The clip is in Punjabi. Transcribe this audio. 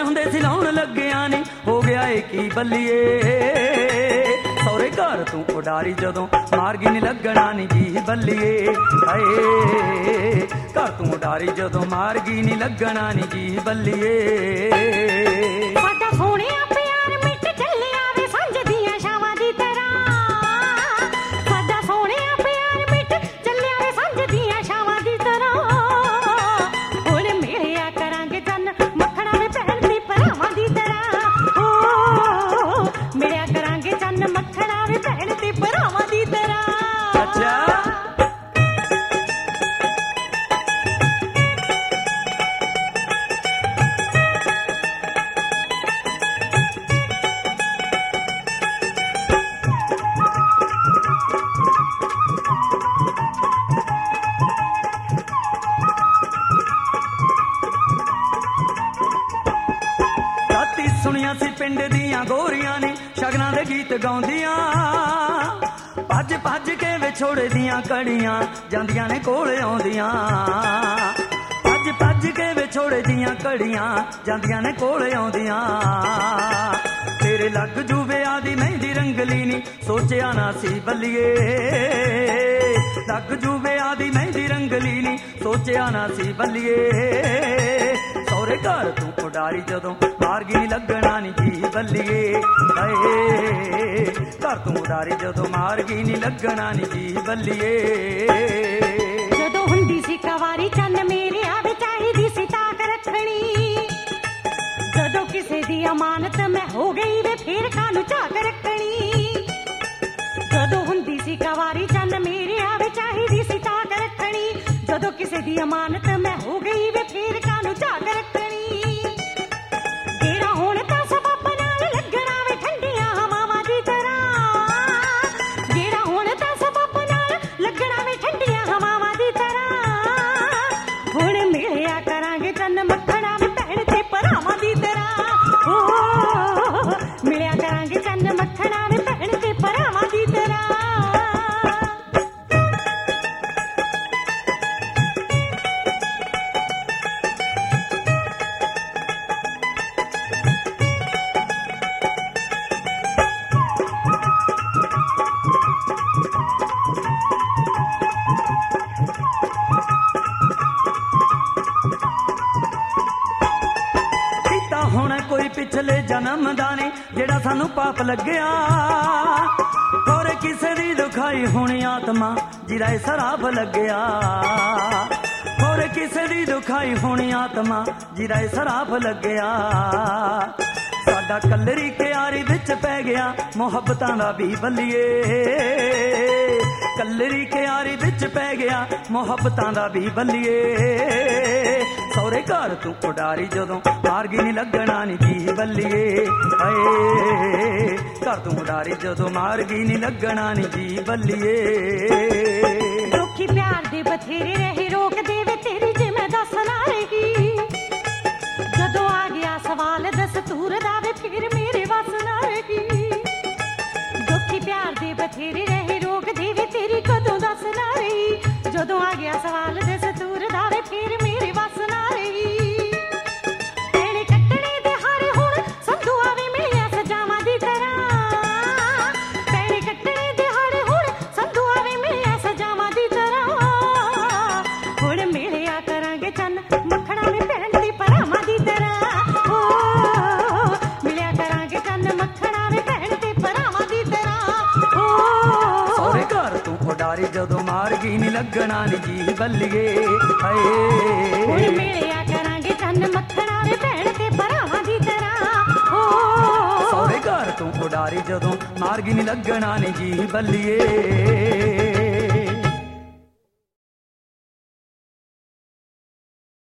ਹੁੰਦੇ ਸੀ ਲਾਉਣ ਲੱਗਿਆ ਨੀ ਹੋ ਗਿਆ ਏ ਕੀ ਬੱਲੀਏ। ਸਹੁਰੇ ਘਰ ਤੂੰ ਉਡਾਰੀ ਜਦੋਂ ਮਾਰਗੀ ਨੀ ਲੱਗਣਾ ਨੀ ਜੀ ਬੱਲੀਏ। ਹਾਏ ਘਰ ਤੂੰ ਉਡਾਰੀ ਜਦੋਂ ਮਾਰਗੀ ਨੀ ਲੱਗਣਾ ਨੀ ਜੀ ਬੱਲੀਏ। ਸਾਡਾ ਸੋਹਣਿਆ ਪਿਆਰ ਮਿੱਟ ਚੱਲਿਆ ਵੇ ਸਾਂਝ ਦੀਆਂ ਛਾਵਾਂ ਦੀ ਤਰ੍ਹਾਂ। ਸਾਡਾ ਸੋਹਣਿਆ ਪਿਆਰ ਮਿੱਟ ਚੱਲਿਆ ਵੇ ਸਾਂਝ ਦੀਆਂ ਛਾਵਾਂ ਦੀ ਤਰ੍ਹਾਂ। ਹੁਣ ਮਿਲਿਆ ਕਰਾਂਗੇ ਚੰਨ ਮੱਖਣਾ ਵੇ ਭੈਣ ਤੇ ਭਰਾਵਾਂ ਦੀ ਤਰ੍ਹਾਂ। ਓ ਮਿਲਿਆ ਕਰਾਂਗੇ ਚੰਨ ਮੱਖਣਾ ਵੇ ਭੈਣ ਤੇ ਭਰਾਵਾਂ ਦੀ ਤਰ੍ਹਾਂ। ਅੱਛਾ ਸੁਣੀਆਂ ਸੀ ਪਿੰਡ ਦੀਆਂ ਗੋਰੀਆਂ ਨੇ ਸ਼ਗਨਾਂ ਦੇ ਗੀਤ ਗਾਉਂਦੀਆਂ। ਭੱਜ ਭੱਜ ਕੇ ਵਿਛੋੜੇ ਦੀਆਂ ਕੜੀਆਂ ਜਾਂਦੀਆਂ ਨੇ ਕੋਲ ਆਉਂਦੀਆਂ। ਭੱਜ ਭੱਜ ਕੇ ਵਿਛੋੜੇ ਦੀਆਂ ਕੜੀਆਂ ਜਾਂਦੀਆਂ ਨੇ ਕੋਲ ਆਉਂਦੀਆਂ। ਤੇਰੇ ਲੱਗ ਜੂ ਵਿਆਹ ਦੀ ਮਹਿੰਦੀ ਰੰਗਲੀ ਨੀ ਸੋਚਿਆ ਨਾ ਸੀ ਬੱਲੀਏ। ਲੱਗ ਜੂ ਵਿਆਹ ਦੀ ਮਹਿੰਦੀ ਰੰਗਲੀ ਨੀ ਸੋਚਿਆ ਨਾ ਸੀ ਬੱਲੀਏ। ਸਹੁਰੇ ਘਰ ਤੂੰ ਉਡਾਰੀ ਜਦੋਂ ਮਾਰਗੀ ਨੀ ਲੱਗਣਾ ਨੀ ਜੀ ਬੱਲੀਏ। ਹਾਏ ਘਰ ਤੂੰ ਉਡਾਰੀ ਜਦੋਂ ਮਾਰਗੀ ਨੀ ਲੱਗਣਾ ਨੀ ਜੀ ਬੱਲੀਏ। ਜਦੋਂ ਹੁੰਦੀ ਸੀ ਕਵਾਰੀ ਚੰਨ ਮੇਰੇ ਆਵੇ ਚਾਹੀਦੀ ਸੀ ਤਾਕ ਰੱਖਣੀ। ਜਦੋਂ ਕਿਸੇ ਦੀ ਅਮਾਨਤ ਮੈਂ ਹੋ ਗਈ ਵੇ ਫੇਰ ਕਾਹਨੂੰ ਝਾਕ ਰੱਖਣੀ। ਜਦੋਂ ਹੁੰਦੀ ਸੀ ਕਵਾਰੀ ਚੰਨ ਮੇਰੇ ਆਵੇ ਚਾਹੀਦੀ ਸੀ ਤਾਕ ਰੱਖਣੀ। ਜਦੋਂ ਕਿਸੇ ਦੀ ਅਮਾਨਤ ਮੈਂ ਹੋ ਗਈ ਵੇ ਫੇਰ ਕਾਹਨੂੰ ਝਾਕ ਰੱਖਣੀ। ਜਿਹੜਾ ਹੁਣ ਤਾਂ ਸਬੱਬ ਨਾਲ ਲੱਗਣਾ ਵੇ ਠੰਡੀਆਂ ਹਵਾਵਾਂ ਦੀ ਤਰ੍ਹਾਂ। ਜਿਹੜਾ ਹੁਣ ਤਾਂ ਸਬੱਬ ਨਾਲ ਲੱਗਣਾ ਵੇ ਠੰਡੀਆਂ ਹਵਾਵਾਂ ਦੀ ਤਰ੍ਹਾਂ। ਹੁਣ ਮਿਲਿਆ ਕਰਾਂਗੇ ਚੰਨ ਮੱਖਣਾ ਵੇ ਭੈਣ ਤੇ ਭਰਾਵਾਂ ਦੀ ਤਰ੍ਹਾਂ। ਓ ਮਿਲਿਆ ਕਰਾਂਗੇ ਚੰਨ ਮੱਖਣਾ ਵੇ ਭੈਣ ਤੇ ਭਰਾਵਾਂ ਦੀ ਤਰ੍ਹਾਂ। ਹੁਣ ਕੋਈ ਪਿਛਲੇ ਜਨਮ ਦਾ ਨੀ ਜਿਹੜਾ ਸਾਨੂੰ ਪਾਪ ਲੱਗਿਆ। ਹੋਰ ਕਿਸੇ ਦੀ ਦੁਖਾਈ ਹੋਣੀ ਆਤਮਾ ਜਿਹਦਾ ਇਹ ਸਰਾਪ ਲੱਗਿਆ। ਹੋਰ ਕਿਸੇ ਦੀ ਦੁਖਾਈ ਹੋਣੀ ਆਤਮਾ ਜਿਹਦਾ ਇਹ ਸਰਾਪ ਲੱਗਿਆ। ਸਾਡਾ ਕਲਰੀ ਕਿਆਰੀ ਵਿੱਚ ਪੈ ਗਿਆ ਮੁਹੱਬਤਾਂ ਦਾ ਵੀ ਬੱਲੀਏ। ਕਲਰੀ ਕਿਆਰੀ ਵਿੱਚ ਪੈ ਗਿਆ ਮੁਹੱਬਤਾਂ ਦਾ ਵੀ ਬੱਲੀਏ। ਸਹੁਰੇ ਘਰ ਤੂੰ ਉਡਾਰੀ ਜਦੋਂ ਮਾਰਗੀ ਨੀ ਲੱਗਣਾ ਨੀ ਜੀ ਬੱਲੀਏ। ਹਾਏ ਘਰ ਤੂੰ ਉਡਾਰੀ ਜਦੋਂ ਮਾਰਗੀ ਨੀ ਲੱਗਣਾ ਨੀ ਜੀ ਬੱਲੀਏ। ਦੁਖੀ ਪਿਆਰ ਦੇ ਬਥੇਰੇ ਰਹੇ ਰੋਕਦੇ ਵੇ ਤੇਰੀ ਜੇ ਮੈਂ ਦੱਸ ਨਾ ਰਹੀ। ਜਦੋਂ ਆ ਗਿਆ ਸਵਾਲ ਦਸਤੂਰ ਦਾ ਵੇ ਫਿਰ ਮੇਰੇ ਵੱਸ ਨਾ ਰਹੀ। ਦੁਖੀ ਪਿਆਰ ਦੇ ਬਥੇਰੇ ਰਹੇ ਰੋਕਦੇ ਵੇ ਤੇਰੀ ਕਦੋਂ ਦੱਸ ਨਾ ਰਹੀ। ਜਦੋਂ ਆ ਗਿਆ ਸਵਾਲ ਦਸਤੂਰ ਦਾ ਵੇ ਫਿਰ ਮੇਰੇ ਵੱਸ ਨਾ ਰਹੀ। ਪੈਣੇ ਕੱਟਣੇ ਦੇ ਹਾਰੇ ਹੁਣ ਸੰਧੂ ਆਵੇ ਮਿਲਿਆ ਸਜਾਵਾਂ ਦੀ ਤਰ੍ਹਾਂ। ਪੈਣੇ ਕੱਟਣੇ ਦੇ ਹਾਰੇ ਹੁਣ ਸੰਧੂ ਆਵੇ ਮਿਲਿਆ ਸਜਾਵਾਂ ਦੀ ਤਰ੍ਹਾਂ। ਹੁਣ ਮਿਲਿਆ ਕਰਾਂਗੇ ਚੰਨ ਮੱਖਣਾ ਵੇ ਭੈਣ ਤੇ ਭਰਾਵਾਂ ਦੀ ਤਰ੍ਹਾਂ। ਓ ਮਿਲਿਆ ਕਰਾਂਗੇ ਚੰਨ ਮੱਖਣਾ ਵੇ ਭੈਣ ਤੇ ਭਰਾਵਾਂ ਦੀ ਤਰ੍ਹਾਂ। ਓ ਸਹੁਰੇ ਘਰ ਤੂੰ ਉਡਾਰੀ ਜਦੋਂ ਮਾਰਗੀ ਨੀ ਲੱਗਣਾ ਨੀ ਜੀ ਬੱਲੀਏ। ਹਾਏ ਹੁਣ ਮਿਲਿਆ ਕਰਾਂਗੇ ਚੰਨ ਮੱਖਣਾ ਵੇ ਭੈਣ ਤੇ ਭਰਾਵਾਂ ਦੀ ਤਰ੍ਹਾਂ। ਓ ਸਹੁਰੇ ਘਰ ਤੂੰ ਉਡਾਰੀ ਜਦੋਂ ਮਾਰਗੀ ਨੀ ਲੱਗਣਾ ਨੀ ਜੀ ਬੱਲੀਏ।